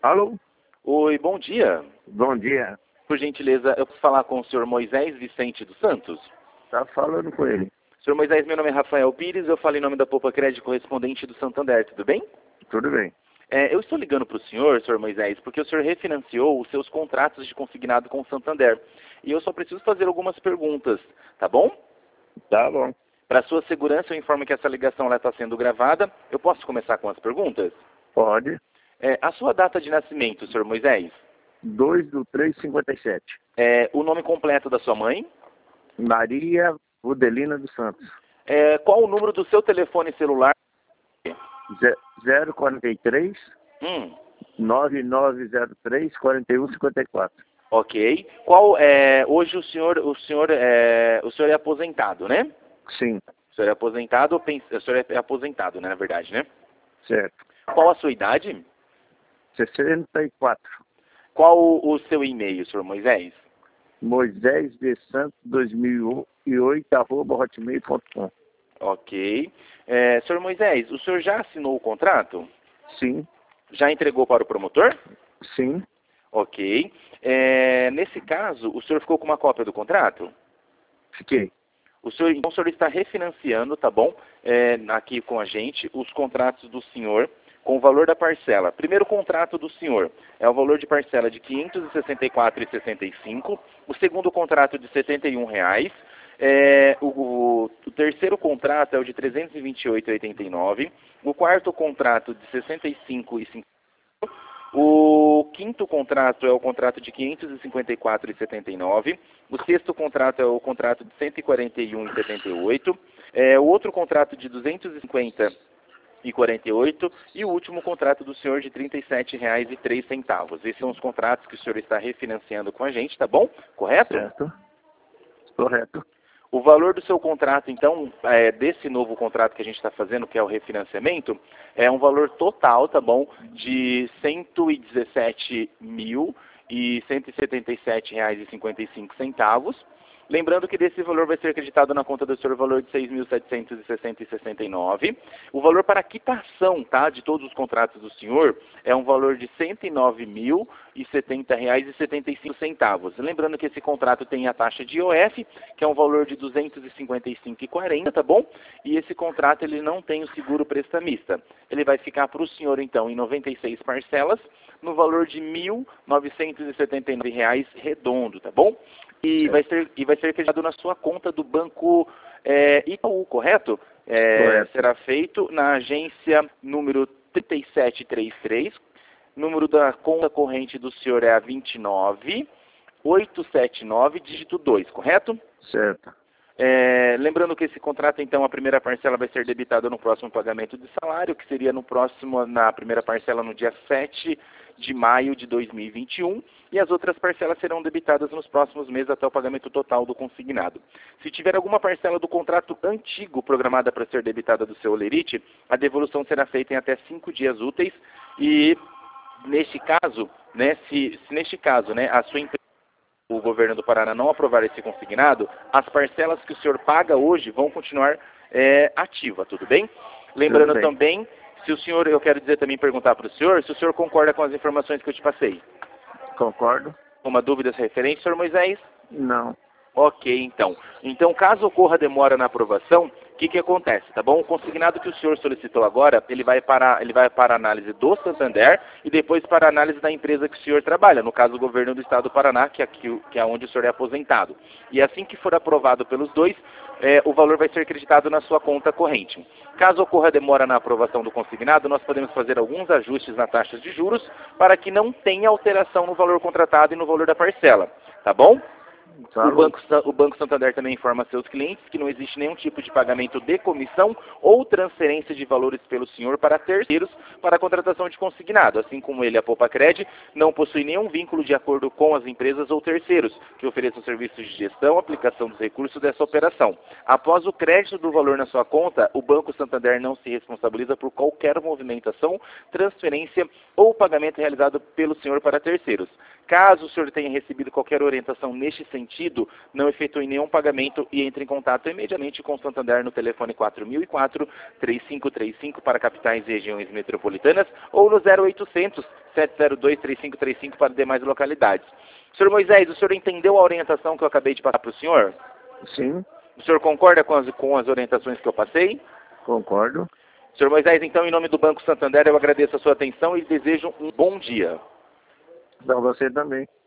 Alô? Oi, bom dia. Bom dia. Por gentileza, eu posso falar com o senhor Moisés Vicente dos Santos? Tá falando com ele. Senhor Moisés, meu nome é Rafael Pires, eu falo em nome da Poupa Crédito correspondente do Santander, tudo bem? Tudo bem. Eu estou ligando para o senhor Moisés, porque o senhor refinanciou os seus contratos de consignado com o Santander. E eu só preciso fazer algumas perguntas, tá bom? Tá bom. Para sua segurança, eu informo que essa ligação está sendo gravada. Eu posso começar com as perguntas? Pode. A sua data de nascimento, senhor Moisés? 2/3/57. O nome completo da sua mãe? Maria Udelina dos Santos. Qual o número do seu telefone celular? 043 Hum, 9903 4154. ok. Hoje o senhor é aposentado, né? Sim, O senhor é aposentado, o senhor é aposentado, né, na verdade, né? certo. Qual a sua idade? 64. Qual o seu e-mail, senhor Moisés? Moisés de Santos 2008 @hotmail.com. Ok. Senhor Moisés, o senhor já assinou o contrato? Sim, Já entregou para o promotor? sim, Ok. Nesse caso, o senhor ficou com uma cópia do contrato? fiquei. Então o senhor está refinanciando, tá bom? Aqui com a gente, os contratos do senhor com o valor da parcela. Primeiro contrato do senhor é o valor de parcela de R$ 564,65. O segundo contrato de R$ 71. O terceiro contrato é o de R$ 328,89. O quarto contrato de R$ 65,50. O quinto contrato é o contrato de R$ 554,79. O sexto contrato é o contrato de R$ 141,78. O outro contrato de R$ 250,48 e o último contrato do senhor de R$ 37,03. Esses são os contratos que o senhor está refinanciando com a gente, tá bom? Correto? Certo. Correto. O valor do seu contrato, então, desse novo contrato que a gente está fazendo, que é o refinanciamento, é um valor total, tá bom, de R$ 117.177,55. Lembrando que desse valor vai ser acreditado na conta do senhor o valor de R$ 6.760,69. O valor para quitação, tá, de todos os contratos do senhor é um valor de R$ 109.070,75. Lembrando que esse contrato tem a taxa de IOF, que é um valor de R$ 255,40, tá bom? E esse contrato ele não tem o seguro prestamista. Ele vai ficar para o senhor, então, em 96 parcelas, no valor de R$ 1.979 redondo, tá bom? E vai ser acreditado na sua conta do banco Itaú, correto? Correto. Será feito na agência número 3733. Número da conta corrente do senhor é a 29879, dígito 2, correto? Certo. Lembrando que esse contrato, então, a primeira parcela vai ser debitada no próximo pagamento de salário, que seria na primeira parcela no dia 7 de maio de 2021, e as outras parcelas serão debitadas nos próximos meses até o pagamento total do consignado. Se tiver alguma parcela do contrato antigo programada para ser debitada do seu olerite, a devolução será feita em até 5 dias úteis, e neste caso, né, se neste caso, né, a sua empresa, o governo do Paraná não aprovar esse consignado, as parcelas que o senhor paga hoje vão continuar ativa, tudo bem? Lembrando Tudo bem. também, se o senhor, eu quero dizer também, perguntar para o senhor, se o senhor concorda com as informações que eu te passei. Concordo? Uma dúvida referente, senhor Moisés? Não. Ok, então. Então, caso ocorra demora na aprovação, o que acontece, tá bom? O consignado que o senhor solicitou agora, ele vai para a análise do Santander e depois para a análise da empresa que o senhor trabalha, no caso o governo do estado do Paraná, que é onde o senhor é aposentado. E assim que for aprovado pelos dois, o valor vai ser acreditado na sua conta corrente. Caso ocorra demora na aprovação do consignado, nós podemos fazer alguns ajustes na taxa de juros para que não tenha alteração no valor contratado e no valor da parcela, tá bom? O Banco Santander também informa a seus clientes que não existe nenhum tipo de pagamento de comissão ou transferência de valores pelo senhor para terceiros para a contratação de consignado, assim como ele, a Poupa-Cred, não possui nenhum vínculo de acordo com as empresas ou terceiros que ofereçam serviços de gestão, aplicação dos recursos dessa operação. Após o crédito do valor na sua conta, o Banco Santander não se responsabiliza por qualquer movimentação, transferência ou pagamento realizado pelo senhor para terceiros. Caso o senhor tenha recebido qualquer orientação neste sentido, não efetue nenhum pagamento e entre em contato imediatamente com o Santander no telefone 4004-3535 para capitais e regiões metropolitanas ou no 0800 997023535 para demais localidades. Senhor Moisés, o senhor entendeu a orientação que eu acabei de passar para o senhor? Sim, O senhor concorda com as orientações que eu passei? concordo. Senhor Moisés, então, em nome do Banco Santander, eu agradeço a sua atenção e desejo um bom dia. Para você também.